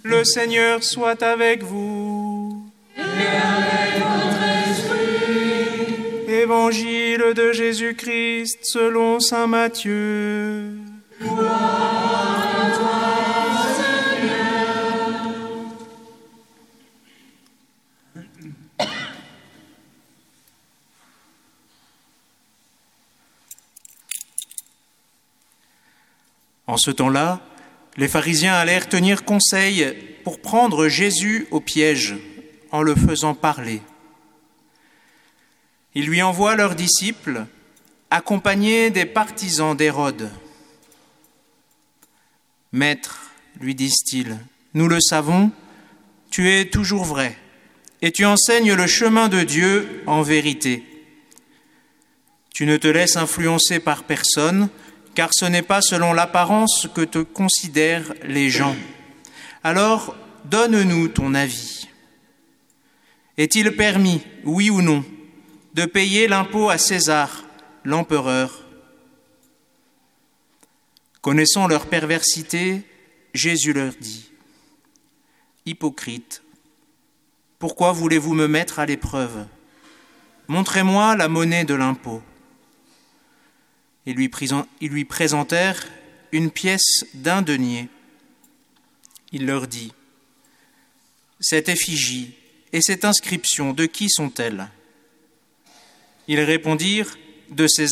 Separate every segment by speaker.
Speaker 1: Le Seigneur soit avec vous.
Speaker 2: Et avec votre esprit.
Speaker 1: Évangile de Jésus-Christ selon saint Matthieu.
Speaker 2: Gloire à toi, Seigneur.
Speaker 1: En ce temps-là, les pharisiens allèrent tenir conseil pour prendre Jésus au piège en le faisant parler. Ils lui envoient leurs disciples, accompagnés des partisans d'Hérode. « Maître, lui disent-ils, nous le savons, tu es toujours vrai, et tu enseignes le chemin de Dieu en vérité. Tu ne te laisses influencer par personne, car ce n'est pas selon l'apparence que te considèrent les gens. Alors, donne-nous ton avis. Est-il permis, oui ou non, de payer l'impôt à César, l'empereur ?» Connaissant leur perversité, Jésus leur dit : « Hypocrites, pourquoi voulez-vous me mettre à l'épreuve ? Montrez-moi la monnaie de l'impôt. » Ils lui présentèrent une pièce d'1 denier. Il leur dit : « Cette effigie et cette inscription, de qui sont-elles ? » Ils répondirent : « De César. »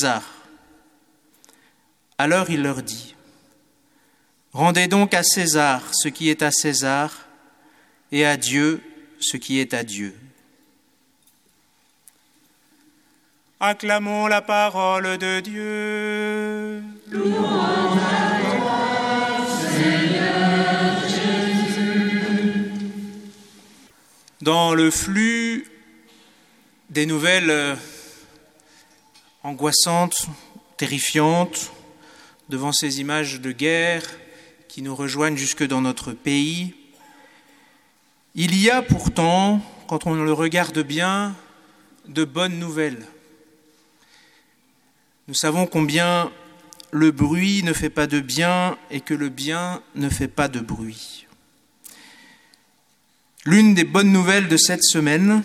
Speaker 1: Alors il leur dit : « Rendez donc à César ce qui est à César, et à Dieu ce qui est à Dieu. » Acclamons la parole de Dieu.
Speaker 2: Louange à toi, Seigneur Jésus.
Speaker 1: Dans le flux des nouvelles angoissantes, terrifiantes, devant ces images de guerre qui nous rejoignent jusque dans notre pays, il y a pourtant, quand on le regarde bien, de bonnes nouvelles. Nous savons combien le bruit ne fait pas de bien et que le bien ne fait pas de bruit. L'une des bonnes nouvelles de cette semaine,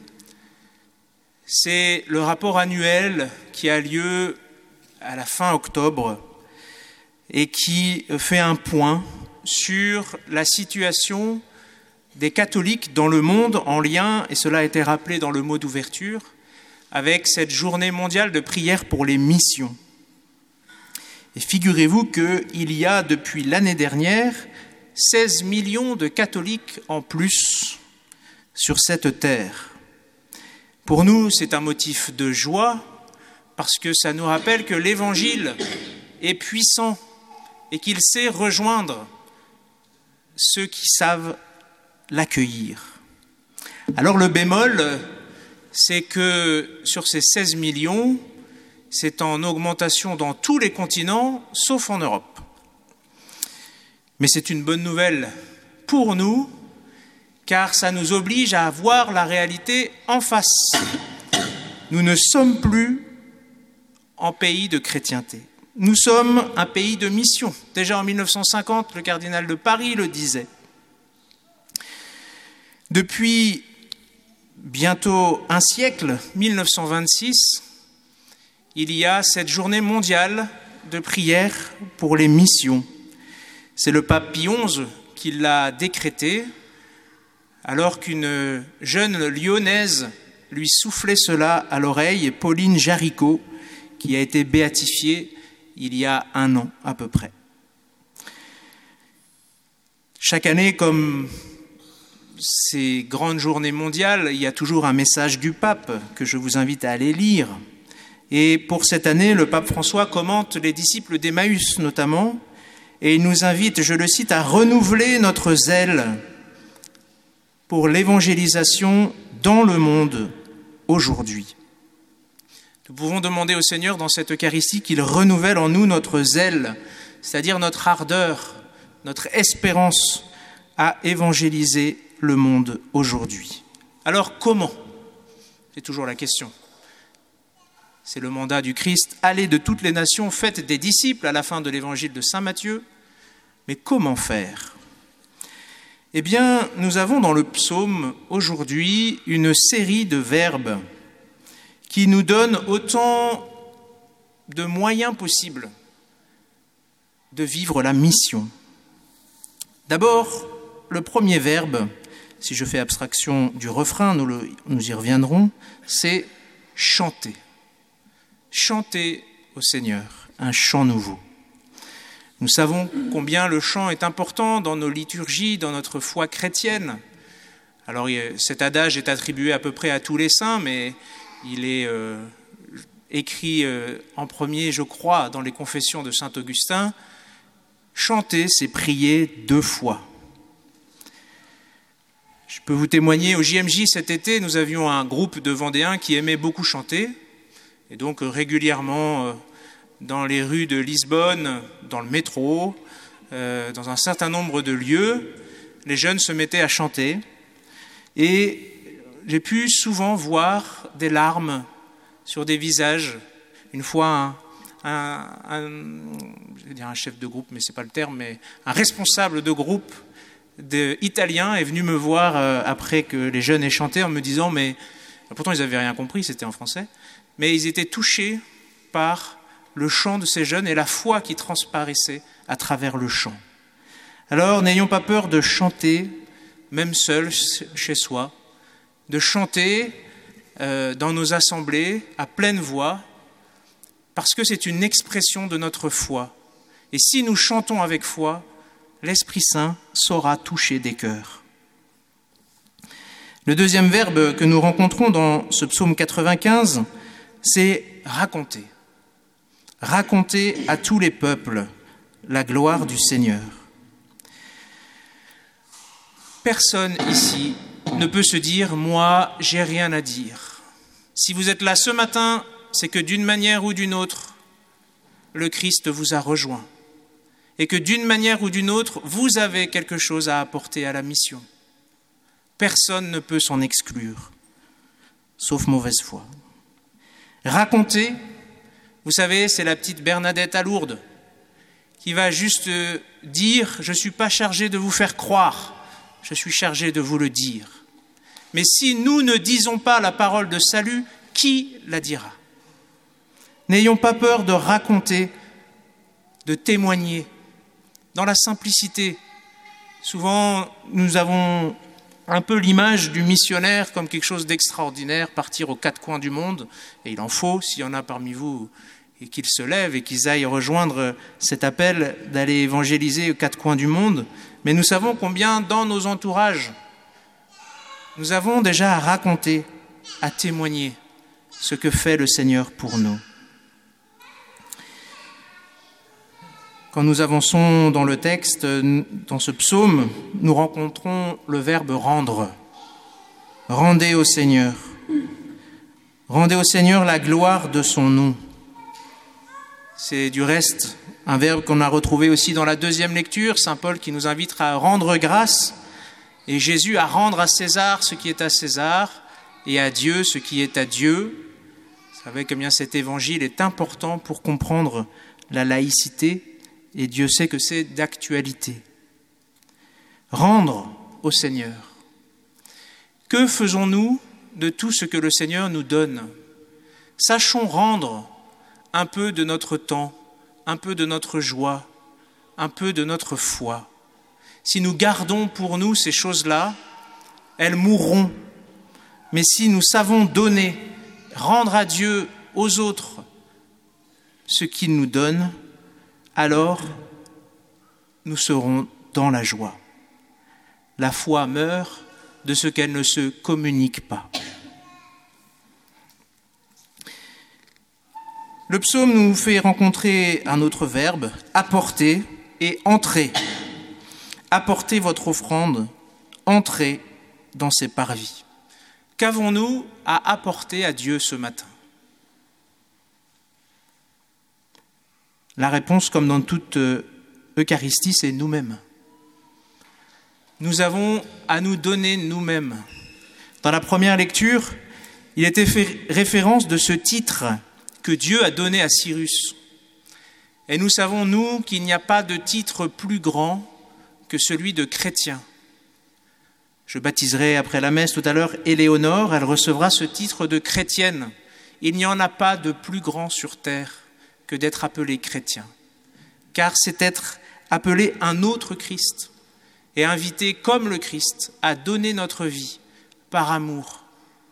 Speaker 1: c'est le rapport annuel qui a lieu à la fin octobre et qui fait un point sur la situation des catholiques dans le monde en lien, et cela a été rappelé dans le mot d'ouverture, avec cette journée mondiale de prière pour les missions. Et figurez-vous qu'il y a depuis l'année dernière 16 millions de catholiques en plus sur cette terre. Pour nous, c'est un motif de joie parce que ça nous rappelle que l'Évangile est puissant et qu'il sait rejoindre ceux qui savent l'accueillir. Alors le bémol, c'est que sur ces 16 millions, c'est en augmentation dans tous les continents, sauf en Europe. Mais c'est une bonne nouvelle pour nous, car ça nous oblige à voir la réalité en face. Nous ne sommes plus en pays de chrétienté. Nous sommes un pays de mission. Déjà en 1950, le cardinal de Paris le disait. Depuis bientôt un siècle, 1926, il y a cette journée mondiale de prière pour les missions. C'est le pape Pie XI qui l'a décrété, alors qu'une jeune lyonnaise lui soufflait cela à l'oreille, Pauline Jaricot, qui a été béatifiée il y a 1 an à peu près. Chaque année, comme ces grandes journées mondiales, il y a toujours un message du pape que je vous invite à aller lire. Et pour cette année, le pape François commente les disciples d'Emmaüs notamment, et il nous invite, je le cite, à renouveler notre zèle pour l'évangélisation dans le monde aujourd'hui. Nous pouvons demander au Seigneur dans cette Eucharistie qu'il renouvelle en nous notre zèle, c'est-à-dire notre ardeur, notre espérance à évangéliser le monde aujourd'hui. Alors comment ? C'est toujours la question. C'est le mandat du Christ. Allez de toutes les nations, faites des disciples à la fin de l'évangile de saint Matthieu. Mais comment faire ? Eh bien, nous avons dans le psaume aujourd'hui une série de verbes qui nous donnent autant de moyens possibles de vivre la mission. D'abord, le premier verbe, si je fais abstraction du refrain, nous y reviendrons, c'est chanter. Chanter au Seigneur, un chant nouveau. Nous savons combien le chant est important dans nos liturgies, dans notre foi chrétienne. Alors cet adage est attribué à peu près à tous les saints, mais il est écrit en premier, je crois, dans les confessions de saint Augustin. Chanter, c'est prier 2 fois. Je peux vous témoigner, au JMJ cet été, nous avions un groupe de Vendéens qui aimait beaucoup chanter. Et donc régulièrement, dans les rues de Lisbonne, dans le métro, dans un certain nombre de lieux, les jeunes se mettaient à chanter. Et j'ai pu souvent voir des larmes sur des visages. Une fois, je vais dire un chef de groupe, mais ce n'est pas le terme, mais un responsable de groupe italien est venu me voir après que les jeunes aient chanté en me disant, mais pourtant ils n'avaient rien compris, c'était en français, mais ils étaient touchés par le chant de ces jeunes et la foi qui transparaissait à travers le chant. Alors n'ayons pas peur de chanter, même seul chez soi, de chanter dans nos assemblées à pleine voix, parce que c'est une expression de notre foi. Et si nous chantons avec foi, l'Esprit Saint saura toucher des cœurs. Le deuxième verbe que nous rencontrons dans ce psaume 95, c'est raconter. Raconter à tous les peuples la gloire du Seigneur. Personne ici ne peut se dire « moi, j'ai rien à dire ». Si vous êtes là ce matin, c'est que d'une manière ou d'une autre, le Christ vous a rejoint. Et que d'une manière ou d'une autre, vous avez quelque chose à apporter à la mission. Personne ne peut s'en exclure, sauf mauvaise foi. Raconter, vous savez, c'est la petite Bernadette à Lourdes qui va juste dire « je ne suis pas chargé de vous faire croire, je suis chargé de vous le dire ». Mais si nous ne disons pas la parole de salut, qui la dira ? N'ayons pas peur de raconter, de témoigner, dans la simplicité. Souvent, nous avons un peu l'image du missionnaire comme quelque chose d'extraordinaire, partir aux 4 coins du monde, et il en faut, s'il y en a parmi vous, et qu'ils se lèvent et qu'ils aillent rejoindre cet appel d'aller évangéliser aux 4 coins du monde. Mais nous savons combien, dans nos entourages, nous avons déjà à raconter, à témoigner ce que fait le Seigneur pour nous. Quand nous avançons dans le texte, dans ce psaume, nous rencontrons le verbe « rendre ». Rendez au Seigneur. Rendez au Seigneur la gloire de son nom. C'est du reste un verbe qu'on a retrouvé aussi dans la deuxième lecture, Saint Paul qui nous invite à rendre grâce, et Jésus à rendre à César ce qui est à César, et à Dieu ce qui est à Dieu. Vous savez combien cet évangile est important pour comprendre la laïcité, et Dieu sait que c'est d'actualité. Rendre au Seigneur. Que faisons-nous de tout ce que le Seigneur nous donne ? Sachons rendre un peu de notre temps, un peu de notre joie, un peu de notre foi. Si nous gardons pour nous ces choses-là, elles mourront. Mais si nous savons donner, rendre à Dieu, aux autres, ce qu'il nous donne, alors nous serons dans la joie. La foi meurt de ce qu'elle ne se communique pas. Le psaume nous fait rencontrer un autre verbe, apporter et entrer. Apportez votre offrande, entrez dans ses parvis. Qu'avons-nous à apporter à Dieu ce matin ? La réponse, comme dans toute Eucharistie, c'est nous-mêmes. Nous avons à nous donner nous-mêmes. Dans la première lecture, il était fait référence de ce titre que Dieu a donné à Cyrus. Et nous savons, nous, qu'il n'y a pas de titre plus grand que celui de chrétien. Je baptiserai après la messe tout à l'heure Éléonore, elle recevra ce titre de chrétienne. Il n'y en a pas de plus grand sur terre que d'être appelé chrétien, car c'est être appelé un autre Christ et invité comme le Christ à donner notre vie par amour.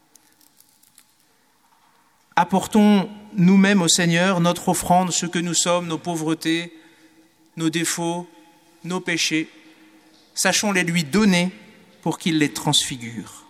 Speaker 1: Apportons nous-mêmes au Seigneur notre offrande, ce que nous sommes, nos pauvretés, nos défauts, nos péchés. Sachons les lui donner pour qu'il les transfigure.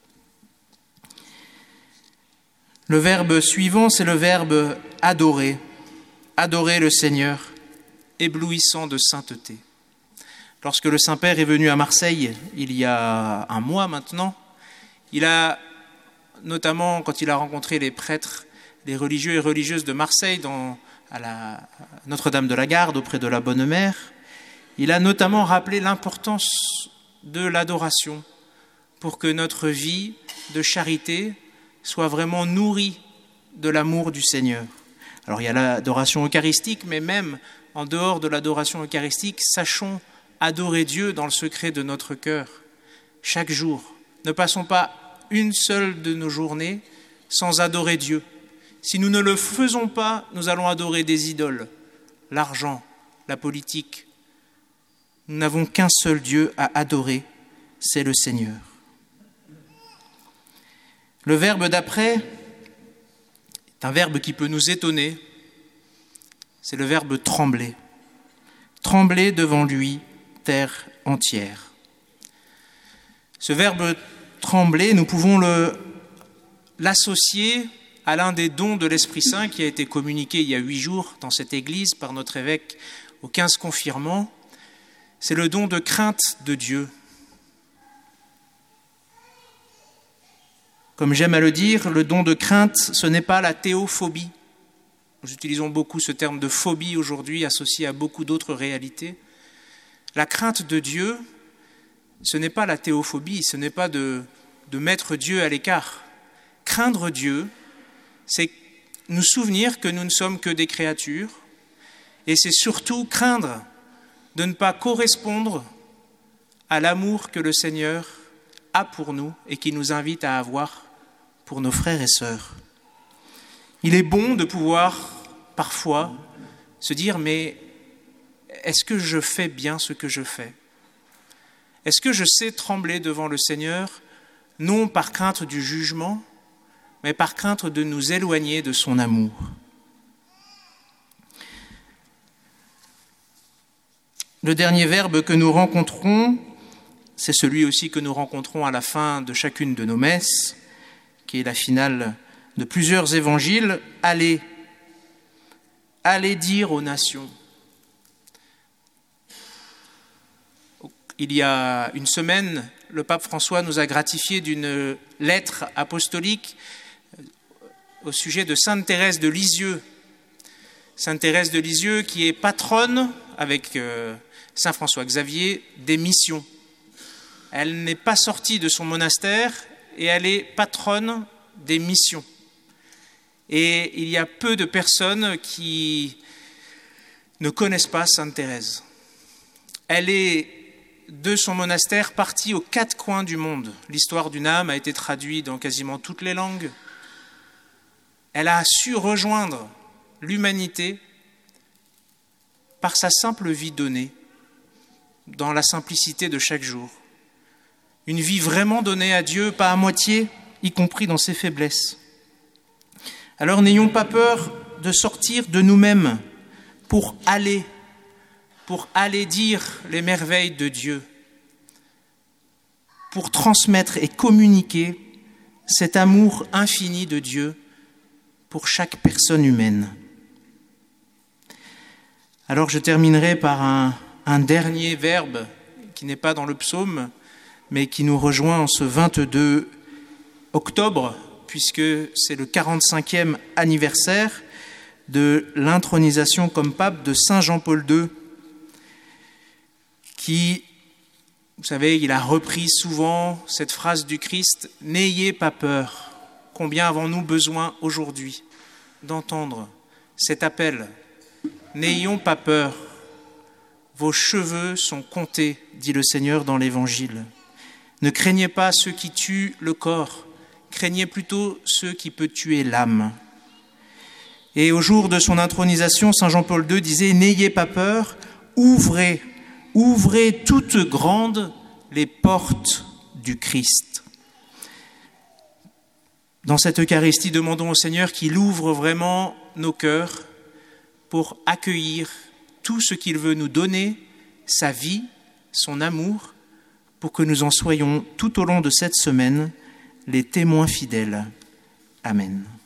Speaker 1: Le verbe suivant, c'est le verbe adorer. Adorer le Seigneur, éblouissant de sainteté. Lorsque le Saint-Père est venu à Marseille, il y a un mois maintenant, il a, notamment quand il a rencontré les prêtres, les religieux et religieuses de Marseille à Notre-Dame de la Garde, auprès de la Bonne Mère, il a notamment rappelé l'importance de l'adoration pour que notre vie de charité soit vraiment nourrie de l'amour du Seigneur. Alors il y a l'adoration eucharistique, mais même en dehors de l'adoration eucharistique, sachons adorer Dieu dans le secret de notre cœur, chaque jour. Ne passons pas une seule de nos journées sans adorer Dieu. Si nous ne le faisons pas, nous allons adorer des idoles, l'argent, la politique. Nous n'avons qu'un seul Dieu à adorer, c'est le Seigneur. Le verbe d'après est un verbe qui peut nous étonner, c'est le verbe trembler. Trembler devant lui, terre entière. Ce verbe trembler, nous pouvons l'associer à l'un des dons de l'Esprit Saint qui a été communiqué il y a 8 jours dans cette église par notre évêque aux 15 confirmants. C'est le don de crainte de Dieu. Comme j'aime à le dire, le don de crainte, ce n'est pas la théophobie. Nous utilisons beaucoup ce terme de phobie aujourd'hui, associé à beaucoup d'autres réalités. La crainte de Dieu, ce n'est pas la théophobie, ce n'est pas de mettre Dieu à l'écart. Craindre Dieu, c'est nous souvenir que nous ne sommes que des créatures, et c'est surtout craindre de ne pas correspondre à l'amour que le Seigneur a pour nous et qui nous invite à avoir pour nos frères et sœurs. Il est bon de pouvoir parfois se dire, mais est-ce que je fais bien ce que je fais ? Est-ce que je sais trembler devant le Seigneur, non par crainte du jugement, mais par crainte de nous éloigner de son amour ? Le dernier verbe que nous rencontrons, c'est celui aussi que nous rencontrons à la fin de chacune de nos messes, qui est la finale de plusieurs évangiles. Allez dire aux nations. Il y a une semaine, le pape François nous a gratifié d'une lettre apostolique au sujet de Sainte Thérèse de Lisieux. Sainte Thérèse de Lisieux qui est patronne, avec Saint François Xavier, des missions. Elle n'est pas sortie de son monastère et elle est patronne des missions. Et il y a peu de personnes qui ne connaissent pas Sainte Thérèse. Elle est de son monastère partie aux 4 coins du monde. L'histoire d'une âme a été traduite dans quasiment toutes les langues. Elle a su rejoindre l'humanité par sa simple vie donnée, dans la simplicité de chaque jour. Une vie vraiment donnée à Dieu, pas à moitié, y compris dans ses faiblesses. Alors n'ayons pas peur de sortir de nous-mêmes pour aller dire les merveilles de Dieu, pour transmettre et communiquer cet amour infini de Dieu pour chaque personne humaine. Alors je terminerai par un dernier verbe qui n'est pas dans le psaume, mais qui nous rejoint en ce 22 octobre, puisque c'est le 45e anniversaire de l'intronisation comme pape de Saint Jean-Paul II, qui, vous savez, il a repris souvent cette phrase du Christ, « N'ayez pas peur ». Combien avons-nous besoin aujourd'hui d'entendre cet appel ? N'ayons pas peur, vos cheveux sont comptés, dit le Seigneur dans l'Évangile. Ne craignez pas ceux qui tuent le corps, craignez plutôt ceux qui peuvent tuer l'âme. Et au jour de son intronisation, Saint Jean-Paul II disait « N'ayez pas peur, ouvrez toutes grandes les portes du Christ ». Dans cette Eucharistie, demandons au Seigneur qu'il ouvre vraiment nos cœurs pour accueillir tout ce qu'il veut nous donner, sa vie, son amour, pour que nous en soyons tout au long de cette semaine les témoins fidèles. Amen.